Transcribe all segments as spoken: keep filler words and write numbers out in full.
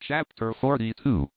Chapter forty-two.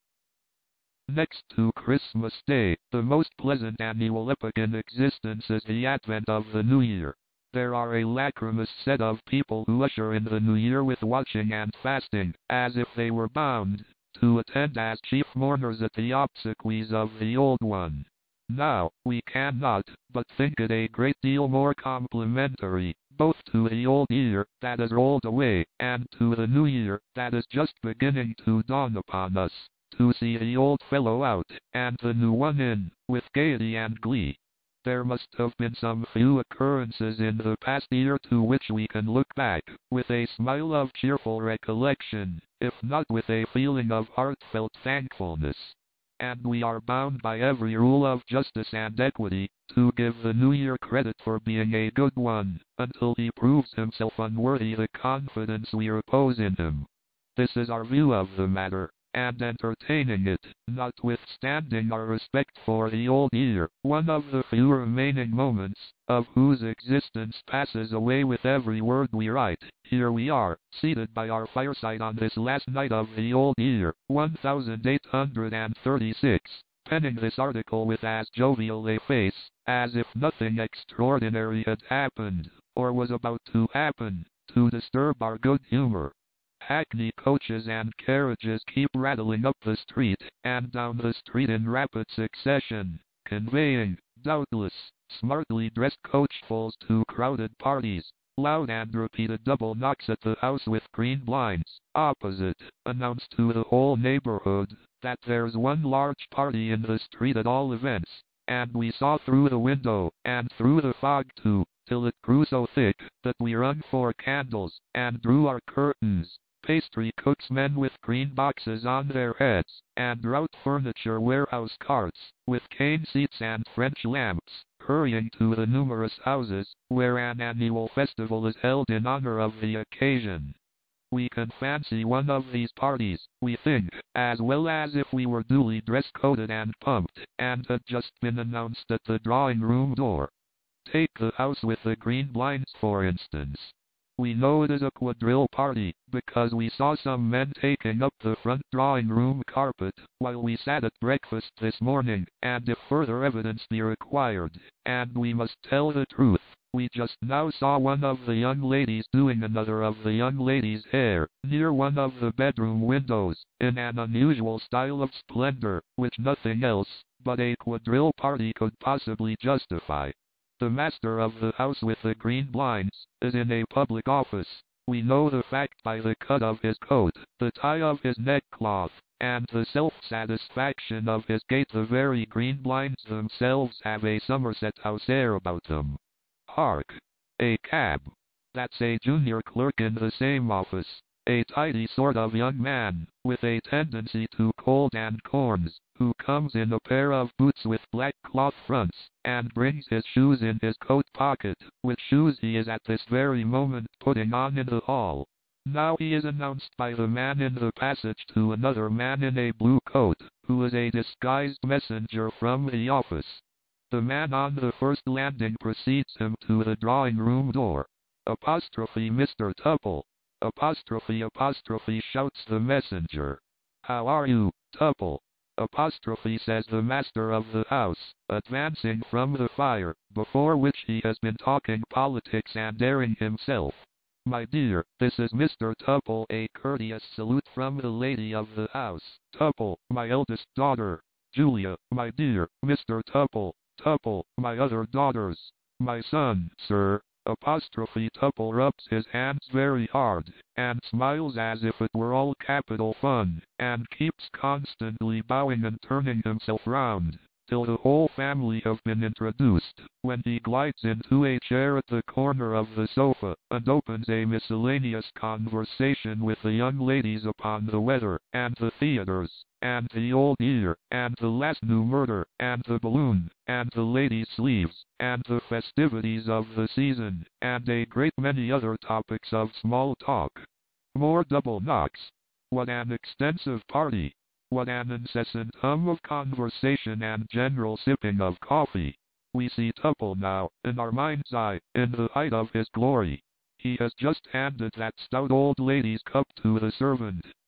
Next to Christmas Day, the most pleasant annual epoch in existence is the advent of the New Year. There are a lachrymous set of people who usher in the New Year with watching and fasting, as if they were bound to attend as chief mourners at the obsequies of the old one. Now, we cannot but think it a great deal more complimentary, both to the old year that is rolled away, and to the new year that is just beginning to dawn upon us, to see the old fellow out, and the new one in, with gaiety and glee. There must have been some few occurrences in the past year to which we can look back, with a smile of cheerful recollection, if not with a feeling of heartfelt thankfulness. And we are bound by every rule of justice and equity, to give the New Year credit for being a good one, until he proves himself unworthy the confidence we repose in him. This is our view of the matter, and entertaining it, notwithstanding our respect for the old year, one of the few remaining moments, of whose existence passes away with every word we write, here we are, seated by our fireside on this last night of the old year, one thousand eight hundred thirty-six, penning this article with as jovial a face, as if nothing extraordinary had happened, or was about to happen, to disturb our good humor. Hackney coaches and carriages keep rattling up the street, and down the street in rapid succession, conveying, doubtless, smartly dressed coachfuls to crowded parties. Loud and repeated double knocks at the house with green blinds, opposite, announce to the whole neighborhood that there's one large party in the street at all events, and we saw through the window, and through the fog too, till it grew so thick that we rung for candles, and drew our curtains. Pastry cooks men with green boxes on their heads, and rout furniture warehouse carts, with cane seats and French lamps, hurrying to the numerous houses, where an annual festival is held in honor of the occasion. We can fancy one of these parties, we think, as well as if we were duly dress-coded and pumped, and had just been announced at the drawing-room door. Take the house with the green blinds, for instance. We know it is a quadrille party, because we saw some men taking up the front drawing-room carpet, while we sat at breakfast this morning, and if further evidence be required, and we must tell the truth, we just now saw one of the young ladies doing another of the young ladies' hair, near one of the bedroom windows, in an unusual style of splendor, which nothing else, but a quadrille party could possibly justify. The master of the house with the green blinds is in a public office. We know the fact by the cut of his coat, the tie of his neckcloth, and the self-satisfaction of his gait. The very green blinds themselves have a Somerset House air about them. Hark! A cab. That's a junior clerk in the same office. A tidy sort of young man, with a tendency to cold and corns, who comes in a pair of boots with black cloth fronts, and brings his shoes in his coat pocket, which shoes he is at this very moment putting on in the hall. Now he is announced by the man in the passage to another man in a blue coat, who is a disguised messenger from the office. The man on the first landing precedes him to the drawing-room door. Apostrophe Mister Tupple. Apostrophe apostrophe shouts the messenger. How are you, Tupple? Apostrophe says the master of the house, advancing from the fire, before which he has been talking politics and airing himself. My dear, this is Mister Tupple. A courteous salute from the lady of the house. Tupple, my eldest daughter. Julia, my dear. Mister Tupple. Tupple, my other daughters. My son, sir. Apostrophe Tupple rubs his hands very hard, and smiles as if it were all capital fun, and keeps constantly bowing and turning himself round, till the whole family have been introduced, when he glides into a chair at the corner of the sofa, and opens a miscellaneous conversation with the young ladies upon the weather, and the theatres, and the old year, and the last new murder, and the balloon, and the ladies' sleeves, and the festivities of the season, and a great many other topics of small talk. More double knocks. What an extensive party! What an incessant hum of conversation and general sipping of coffee. We see Tupple now, in our mind's eye, in the height of his glory. He has just handed that stout old lady's cup to the servant,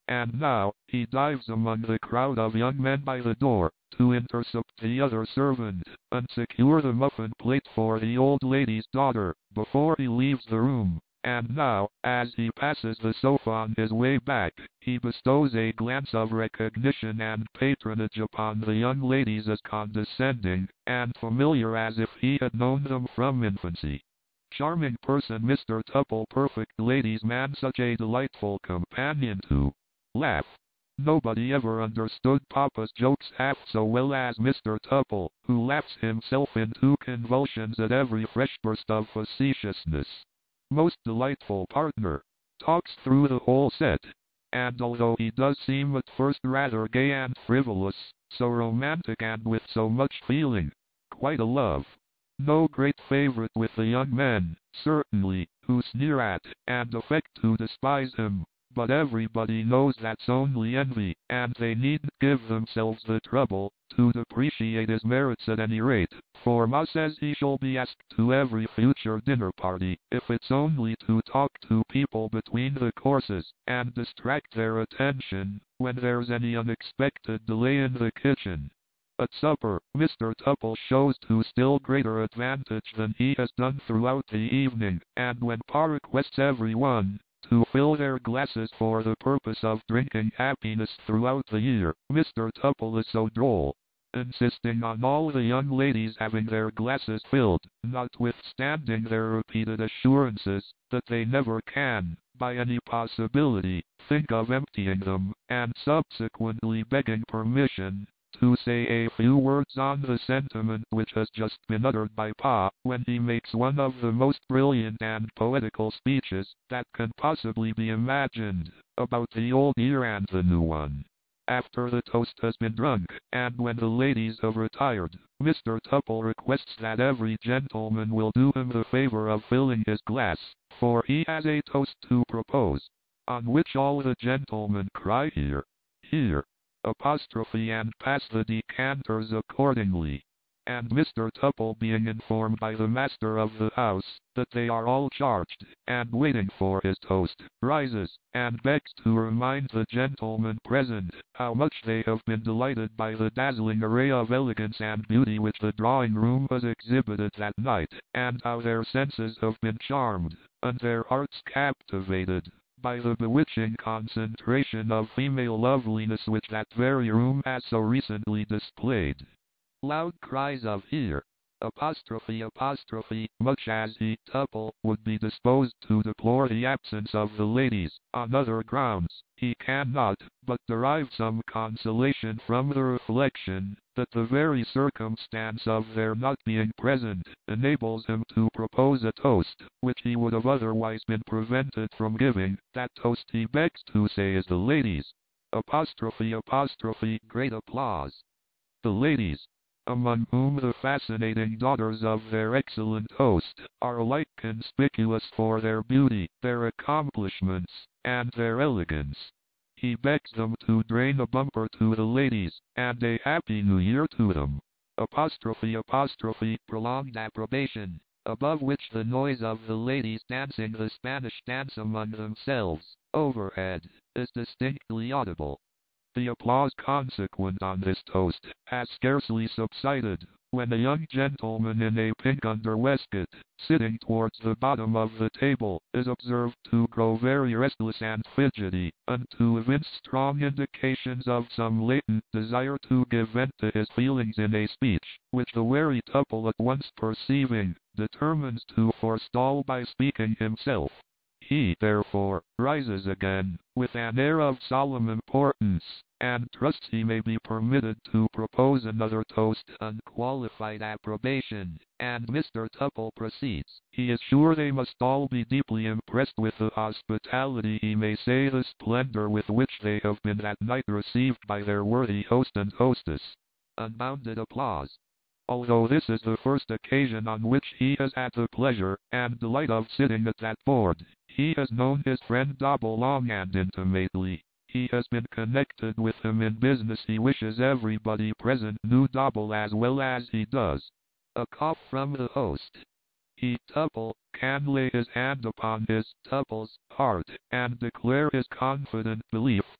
and now he dives among the crowd of young men by the door, to intercept the other servant, and secure the muffin plate for the old lady's daughter, before he leaves the room. And now, as he passes the sofa on his way back, he bestows a glance of recognition and patronage upon the young ladies as condescending and familiar as if he had known them from infancy. Charming person Mister Tupple, perfect ladies' man, such a delightful companion to laugh. Nobody ever understood Papa's jokes half so well as Mister Tupple, who laughs himself into convulsions at every fresh burst of facetiousness. Most delightful partner. Talks through the whole set. And although he does seem at first rather gay and frivolous, so romantic and with so much feeling, quite a love. No great favorite with the young men, certainly, who sneer at, and affect to despise him. But everybody knows that's only envy, and they needn't give themselves the trouble to depreciate his merits at any rate, for Ma says he shall be asked to every future dinner party, if it's only to talk to people between the courses, and distract their attention when there's any unexpected delay in the kitchen. At supper, Mister Tupple shows to still greater advantage than he has done throughout the evening, and when Pa requests everyone to fill their glasses for the purpose of drinking happiness throughout the year, Mister Tupple is so droll, insisting on all the young ladies having their glasses filled, notwithstanding their repeated assurances that they never can, by any possibility, think of emptying them, and subsequently begging permission to say a few words on the sentiment which has just been uttered by Pa, when he makes one of the most brilliant and poetical speeches that can possibly be imagined, about the old year and the new one. After the toast has been drunk, and when the ladies have retired, Mister Tupple requests that every gentleman will do him the favor of filling his glass, for he has a toast to propose. On which all the gentlemen cry here, here, apostrophe, and pass the decanters accordingly. And Mister Tupple, being informed by the master of the house that they are all charged, and waiting for his toast, rises, and begs to remind the gentlemen present how much they have been delighted by the dazzling array of elegance and beauty which the drawing-room has exhibited that night, and how their senses have been charmed, and their hearts captivated, by the bewitching concentration of female loveliness which that very room has so recently displayed. Loud cries of here, apostrophe, apostrophe, much as he, Tupple, would be disposed to deplore the absence of the ladies, on other grounds, he cannot but derive some consolation from the reflection that the very circumstance of their not being present enables him to propose a toast, which he would have otherwise been prevented from giving. That toast he begs to say is the ladies. Apostrophe, apostrophe, great applause. The ladies, among whom the fascinating daughters of their excellent host are alike conspicuous for their beauty, their accomplishments, and their elegance. He begs them to drain a bumper to the ladies, and a Happy New Year to them. Apostrophe, apostrophe, prolonged approbation, above which the noise of the ladies dancing the Spanish dance among themselves, overhead, is distinctly audible. The applause consequent on this toast has scarcely subsided, when a young gentleman in a pink underwaistcoat, sitting towards the bottom of the table, is observed to grow very restless and fidgety, and to evince strong indications of some latent desire to give vent to his feelings in a speech, which the wary Tupple, at once perceiving, determines to forestall by speaking himself. He, therefore, rises again, with an air of solemn importance, and trusts he may be permitted to propose another toast, unqualified approbation, and Mister Tupple proceeds. He is sure they must all be deeply impressed with the hospitality, he may say the splendor with which they have been that night received by their worthy host and hostess. Unbounded applause. Although this is the first occasion on which he has had the pleasure and delight of sitting at that board, he has known his friend Dobble long and intimately. He has been connected with him in business. He wishes everybody present knew Dobble as well as he does. A cough from the host. He, Tupple, can lay his hand upon his, Tupple's, heart, and declare his confident belief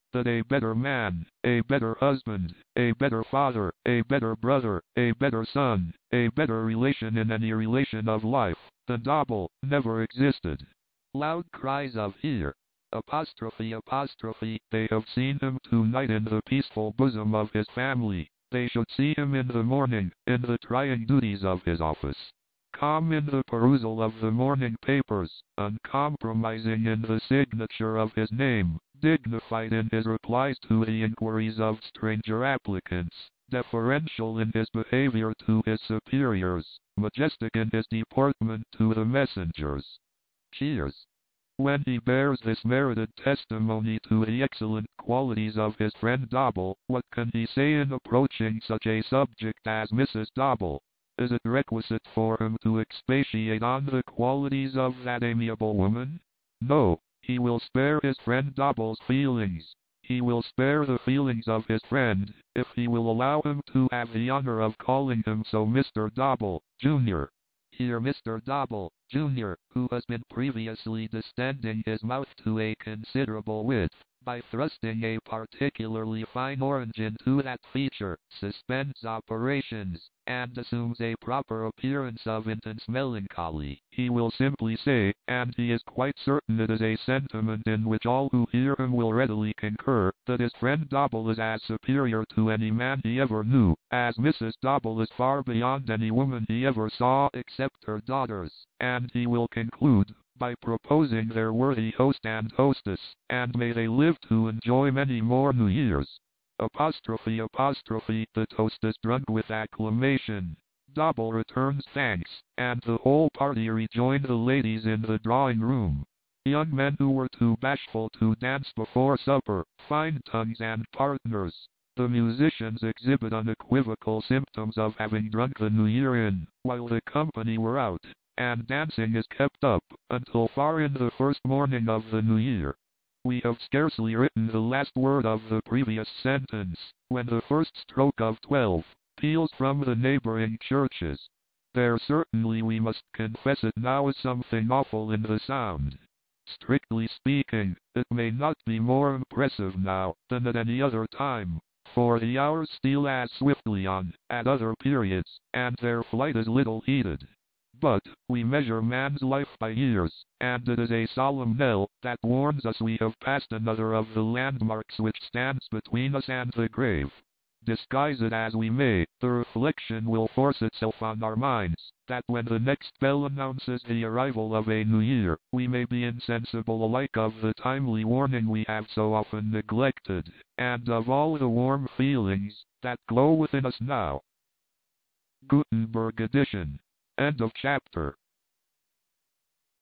that a better man, a better husband, a better father, a better brother, a better son, a better relation in any relation of life than Dobble never existed. Loud cries of "Here!" Apostrophe apostrophe, they have seen him tonight in the peaceful bosom of his family. They should see him in the morning, in the trying duties of his office. Calm in the perusal of the morning papers, uncompromising in the signature of his name, dignified in his replies to the inquiries of stranger applicants, deferential in his behavior to his superiors, majestic in his deportment to the messengers. Cheers. When he bears this merited testimony to the excellent qualities of his friend Dobble, what can he say in approaching such a subject as Missus Dobble? Is it requisite for him to expatiate on the qualities of that amiable woman? No, he will spare his friend Dobble's feelings. He will spare the feelings of his friend, if he will allow him to have the honor of calling him so, Mister Dobble, Junior Here Mister Dobble, Junior, who has been previously distending his mouth to a considerable width, by thrusting a particularly fine orange into that feature, suspends operations, and assumes a proper appearance of intense melancholy. He will simply say, and he is quite certain it is a sentiment in which all who hear him will readily concur, that his friend Dobble is as superior to any man he ever knew, as Missus Dobble is far beyond any woman he ever saw except her daughters, and he will conclude by proposing their worthy host and hostess, and may they live to enjoy many more New Years. Apostrophe apostrophe, the toast is drunk with acclamation. Dobble returns thanks, and the whole party rejoin the ladies in the drawing room. Young men who were too bashful to dance before supper, find tongues and partners. The musicians exhibit unequivocal symptoms of having drunk the New Year in, while the company were out, and dancing is kept up until far in the first morning of the New Year. We have scarcely written the last word of the previous sentence, when the first stroke of twelve peals from the neighboring churches. There certainly, we must confess it now, is something awful in the sound. Strictly speaking, it may not be more impressive now than at any other time, for the hours steal as swiftly on at other periods, and their flight is little heeded. But we measure man's life by years, and it is a solemn knell that warns us we have passed another of the landmarks which stands between us and the grave. Disguise it as we may, the reflection will force itself on our minds, that when the next bell announces the arrival of a new year, we may be insensible alike of the timely warning we have so often neglected, and of all the warm feelings that glow within us now. Gutenberg edition. End of chapter.